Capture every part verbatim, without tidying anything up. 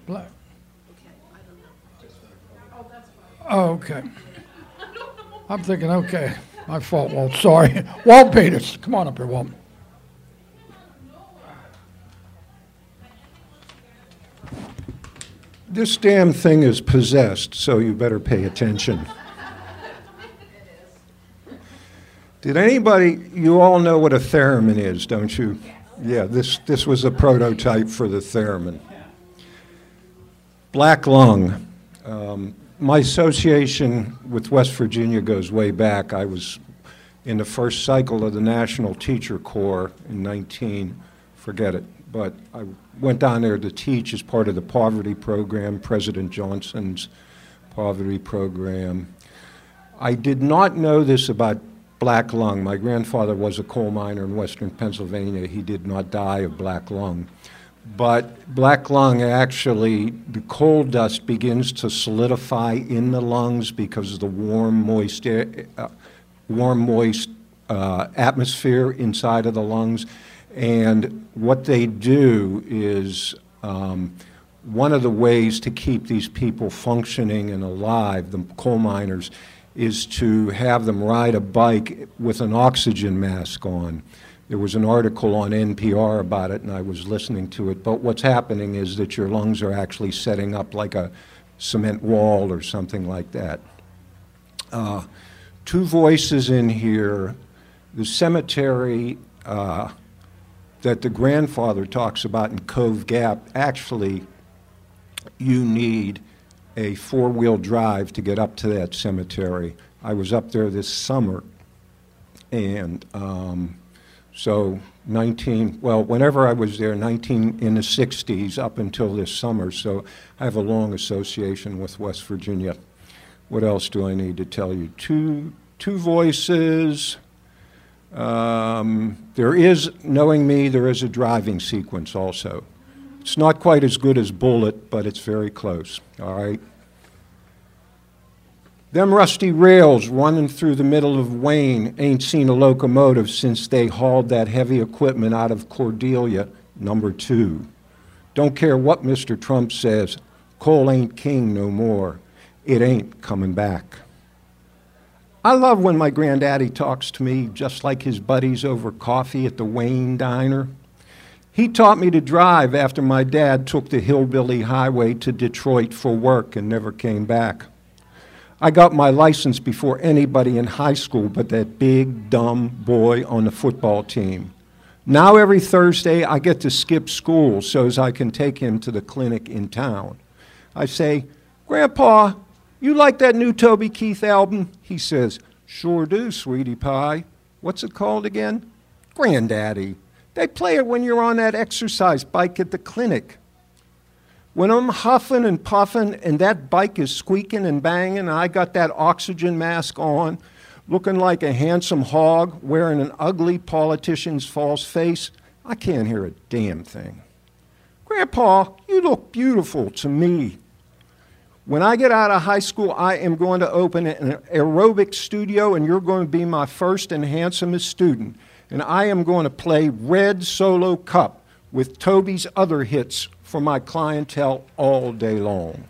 Black. Oh, okay. I'm thinking, okay, my fault, Walt. Sorry. Walt Peters. Come on up here, Walt. This damn thing is possessed, so you better pay attention. Did anybody, you all know what a theremin is, don't you? Yeah, this, this was a prototype for the theremin. Black lung. Um, my association with West Virginia goes way back. I was in the first cycle of the National Teacher Corps in nineteen, forget it, but I went down there to teach as part of the poverty program, President Johnson's poverty program. I did not know this about black lung. My grandfather was a coal miner in western Pennsylvania. He did not die of black lung. But black lung, actually, the coal dust begins to solidify in the lungs because of the warm, moist, air, uh, warm, moist uh, atmosphere inside of the lungs. And what they do is um, one of the ways to keep these people functioning and alive, the coal miners, is to have them ride a bike with an oxygen mask on. There was an article on N P R about it, and I was listening to it. But what's happening is that your lungs are actually setting up like a cement wall or something like that. Uh, two voices in here. The cemetery uh, that the grandfather talks about in Cove Gap, actually, you need a four-wheel drive to get up to that cemetery. I was up there this summer, and um, so nineteen, well, whenever I was there, nineteen in the sixties up until this summer, so I have a long association with West Virginia. What else do I need to tell you? Two, two voices. Um, there is, knowing me, there is a driving sequence also. It's not quite as good as Bullet, but it's very close, all right? Them rusty rails running through the middle of Wayne ain't seen a locomotive since they hauled that heavy equipment out of Cordelia, number two. Don't care what Mister Trump says, coal ain't king no more. It ain't coming back. I love when my granddaddy talks to me just like his buddies over coffee at the Wayne Diner. He taught me to drive after my dad took the hillbilly highway to Detroit for work and never came back. I got my license before anybody in high school but that big, dumb boy on the football team. Now every Thursday I get to skip school so as I can take him to the clinic in town. I say, "Grandpa, you like that new Toby Keith album?" He says, "Sure do, sweetie pie." "What's it called again?" "Granddaddy, they play it when you're on that exercise bike at the clinic." When I'm huffing and puffing and that bike is squeaking and banging and I got that oxygen mask on, looking like a handsome hog wearing an ugly politician's false face, I can't hear a damn thing. "Grandpa, you look beautiful to me." When I get out of high school, I am going to open an aerobic studio and you're going to be my first and handsomest student. And I am going to play Red Solo Cup with Toby's other hits for my clientele all day long.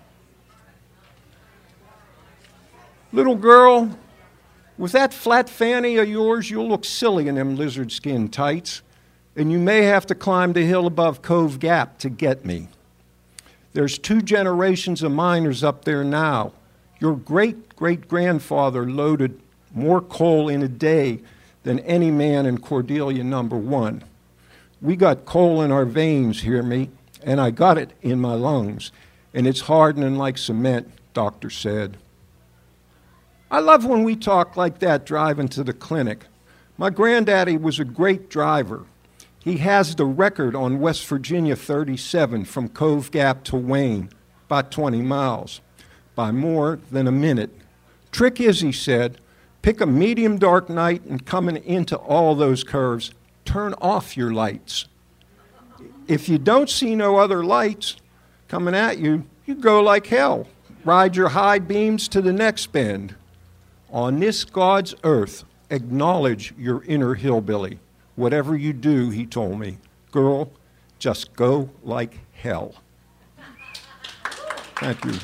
Little girl, with that flat fanny of yours, you'll look silly in them lizard skin tights, and you may have to climb the hill above Cove Gap to get me. There's two generations of miners up there now. Your great-great-grandfather loaded more coal in a day than any man in Cordelia number one. We got coal in our veins, hear me, and I got it in my lungs, and it's hardening like cement, doctor said. I love when we talk like that driving to the clinic. My granddaddy was a great driver. He has the record on West Virginia thirty-seven from Cove Gap to Wayne, about twenty miles, by more than a minute. Trick is, he said, pick a medium dark night and coming into all those curves, turn off your lights. If you don't see no other lights coming at you, you go like hell. Ride your high beams to the next bend. On this God's earth, acknowledge your inner hillbilly. Whatever you do, he told me, girl, just go like hell. Thank you.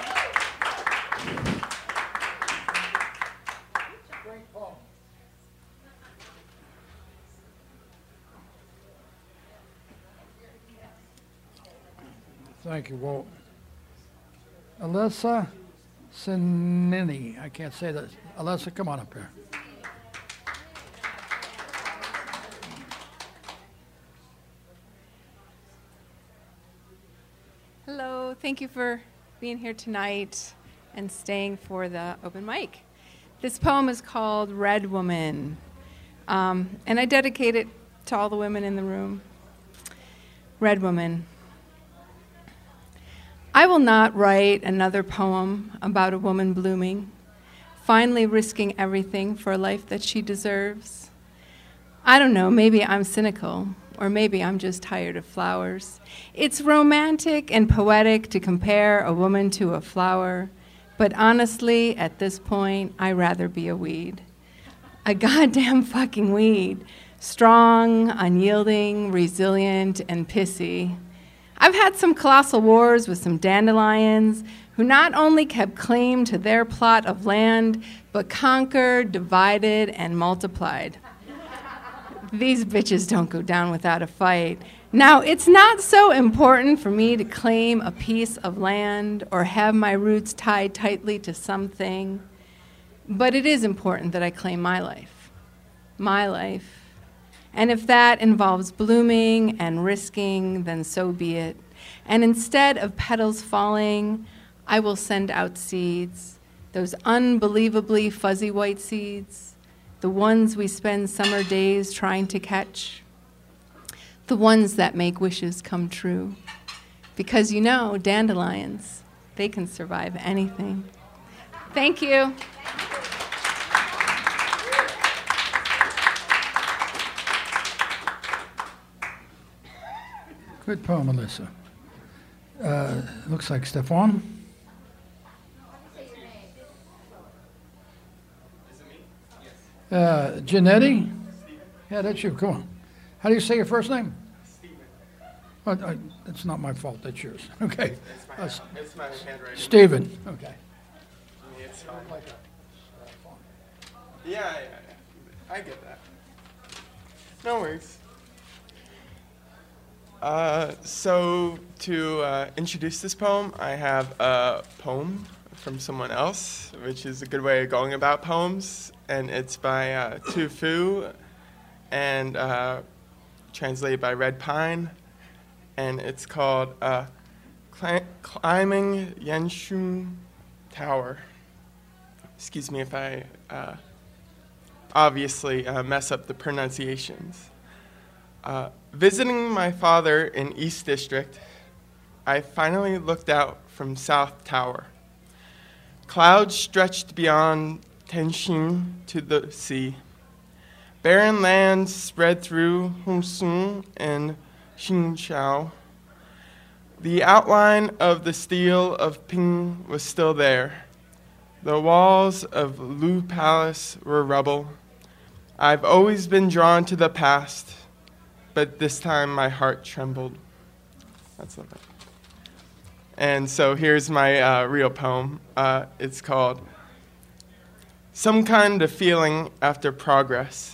Thank you, Walt. Alyssa Sinini. I can't say that. Alyssa, come on up here. Hello, thank you for being here tonight and staying for the open mic. This poem is called Red Woman, um, and I dedicate it to all the women in the room. Red Woman. I will not write another poem about a woman blooming, finally risking everything for a life that she deserves. I don't know, maybe I'm cynical, or maybe I'm just tired of flowers. It's romantic and poetic to compare a woman to a flower, but honestly, at this point, I'd rather be a weed. A goddamn fucking weed. Strong, unyielding, resilient, and pissy. I've had some colossal wars with some dandelions who not only kept claim to their plot of land, but conquered, divided, and multiplied. These bitches don't go down without a fight. Now, it's not so important for me to claim a piece of land or have my roots tied tightly to something, but it is important that I claim my life. My life. And if that involves blooming and risking, then so be it. And instead of petals falling, I will send out seeds, those unbelievably fuzzy white seeds, the ones we spend summer days trying to catch, the ones that make wishes come true. Because you know, dandelions, they can survive anything. Thank you. Good poem, Alyssa. Uh, looks like Stefan. Uh, Janetti? Yeah, that's you. Come on. How do you say your first name? Stephen. Oh, I, it's not my fault. That's yours. Okay. It's my, Uh, uh, it's my handwriting. Stephen. Okay. Yeah, it's fine. Yeah, yeah, yeah. I get that. No worries. Uh, so to uh, introduce this poem, I have a poem from someone else, which is a good way of going about poems, and it's by uh, Tu Fu, and uh, translated by Red Pine, and it's called uh, Cli- Climbing Yenshun Tower. Excuse me if I uh, obviously uh, mess up the pronunciations. Uh, visiting my father in East District, I finally looked out from South Tower. Clouds stretched beyond Tenshin to the sea. Barren lands spread through Humsun and Xinqiao. The outline of the steel of Ping was still there. The walls of Lu Palace were rubble. I've always been drawn to the past, but this time my heart trembled. That's lovely. And so here's my uh, real poem. Uh, it's called Some Kind of Feeling After Progress.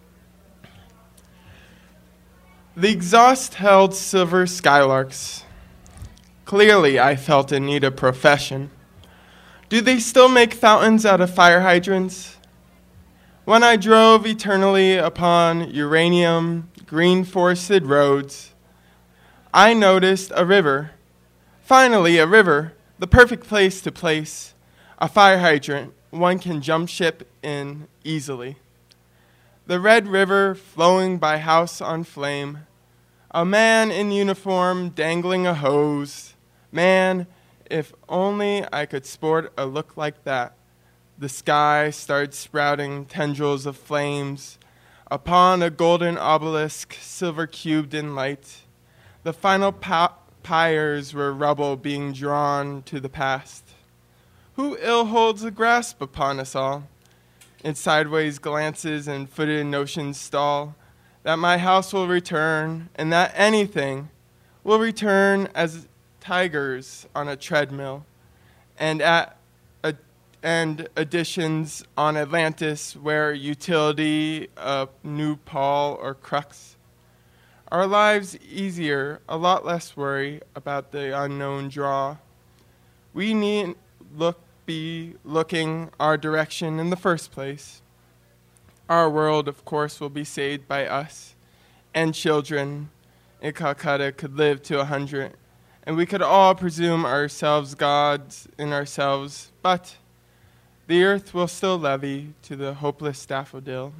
The exhaust held silver skylarks. Clearly, I felt in need of profession. Do they still make fountains out of fire hydrants? When I drove eternally upon uranium, green forested roads, I noticed a river. Finally, a river, the perfect place to place a fire hydrant one can jump ship in easily. The red river flowing by house on flame, a man in uniform dangling a hose. Man, if only I could sport a look like that. The sky started sprouting tendrils of flames. Upon a golden obelisk, silver cubed in light, the final pa- pyres were rubble being drawn to the past. Who ill holds a grasp upon us all? In sideways glances and footed notions stall, that my house will return, and that anything will return as tigers on a treadmill, and at a, and additions on Atlantis where utility, a new Paul or crux. Our lives easier, a lot less worry about the unknown draw. We need look be looking our direction in the first place. Our world, of course, will be saved by us, and children in Calcutta could live to a hundred, and we could all presume ourselves gods in ourselves, but the earth will still levy to the hopeless daffodil.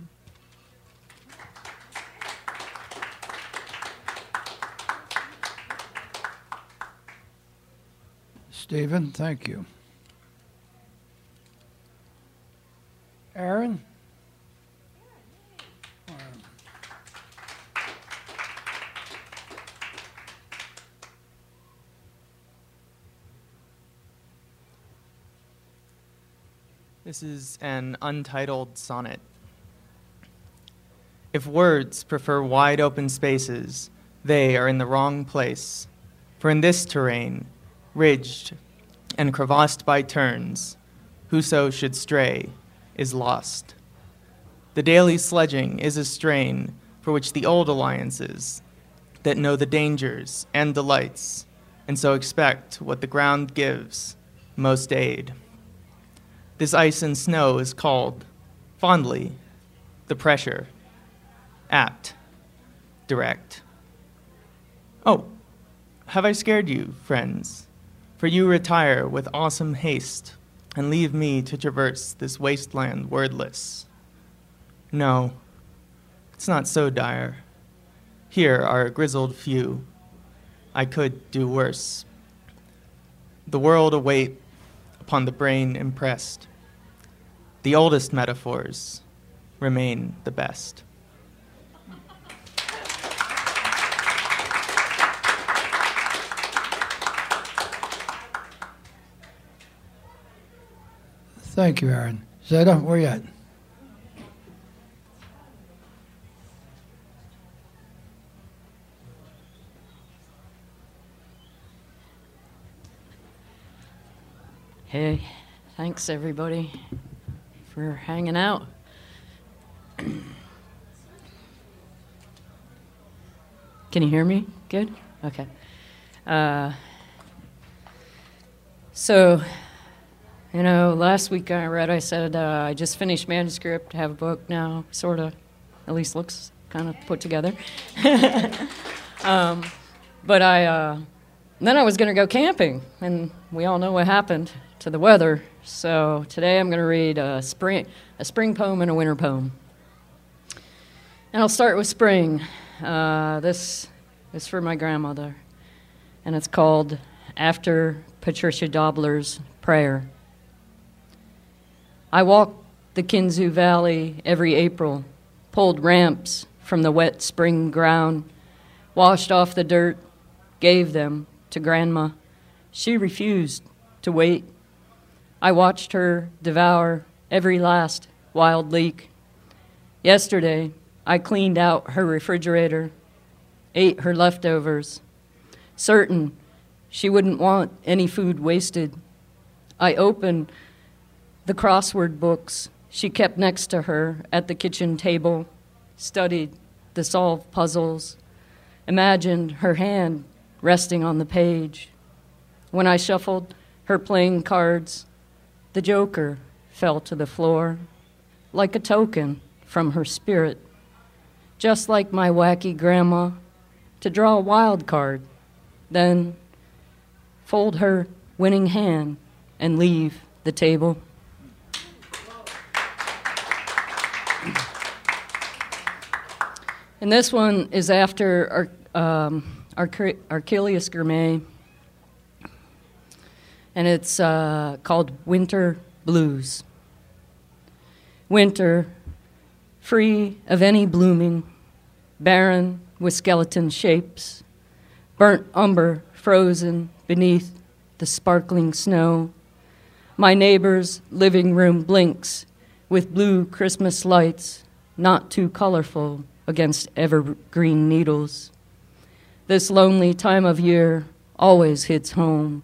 Stephen, thank you. Aaron? This is an untitled sonnet. If words prefer wide open spaces, they are in the wrong place. For in this terrain, ridged and crevassed by turns, whoso should stray is lost. The daily sledging is a strain for which the old alliances that know the dangers and delights, and so expect what the ground gives most aid. This ice and snow is called, fondly, the pressure, apt, direct. Oh, have I scared you, friends? For you retire with awesome haste and leave me to traverse this wasteland wordless. No, it's not so dire. Here are a grizzled few. I could do worse. The world await upon the brain impressed. The oldest metaphors remain the best. Thank you, Aaron. Zeta, where you at? Hey, thanks everybody for hanging out. Can you hear me? Good? Okay. Uh, so, you know, last week I read, I said uh, I just finished manuscript, have a book now, sort of, at least looks kind of put together. um, but I, uh, then I was going to go camping, and we all know what happened to the weather. So today I'm going to read a spring, a spring poem and a winter poem. And I'll start with spring. Uh, this is for my grandmother, and it's called After Patricia Dobler's Prayer. I walked the Kinzu Valley every April, pulled ramps from the wet spring ground, washed off the dirt, gave them to Grandma. She refused to wait. I watched her devour every last wild leek. Yesterday, I cleaned out her refrigerator, ate her leftovers, certain she wouldn't want any food wasted. I opened the crossword books she kept next to her at the kitchen table, studied the solved puzzles, imagined her hand resting on the page. When I shuffled her playing cards, the joker fell to the floor like a token from her spirit, just like my wacky grandma, to draw a wild card, then fold her winning hand and leave the table. And this one is after our, um, Arch- Archelius Gourmet, and it's uh, called Winter Blues. Winter, free of any blooming, barren with skeleton shapes, burnt umber frozen beneath the sparkling snow. My neighbor's living room blinks with blue Christmas lights, not too colorful against evergreen needles. This lonely time of year, always hits home.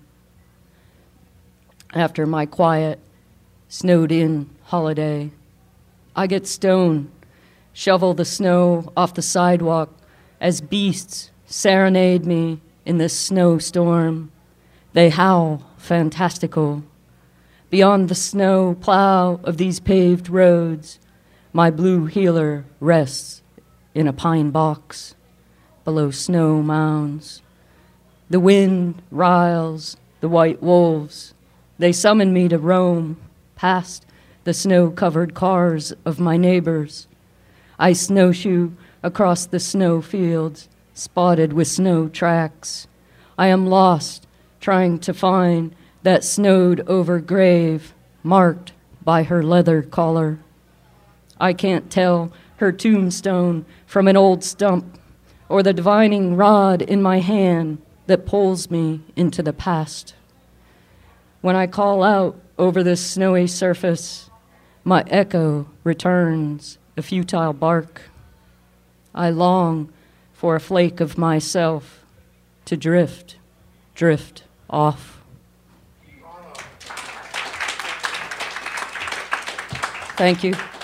After my quiet, snowed-in holiday, I get stoned, shovel the snow off the sidewalk as beasts serenade me in this snowstorm. They howl fantastical. Beyond the snow plow of these paved roads, my blue healer rests in a pine box below snow mounds. The wind riles the white wolves. They summon me to roam past the snow-covered cars of my neighbors. I snowshoe across the snow fields, spotted with snow tracks. I am lost, trying to find that snowed-over grave marked by her leather collar. I can't tell her tombstone from an old stump or the divining rod in my hand that pulls me into the past. When I call out over this snowy surface, my echo returns a futile bark. I long for a flake of myself to drift, drift off. Thank you.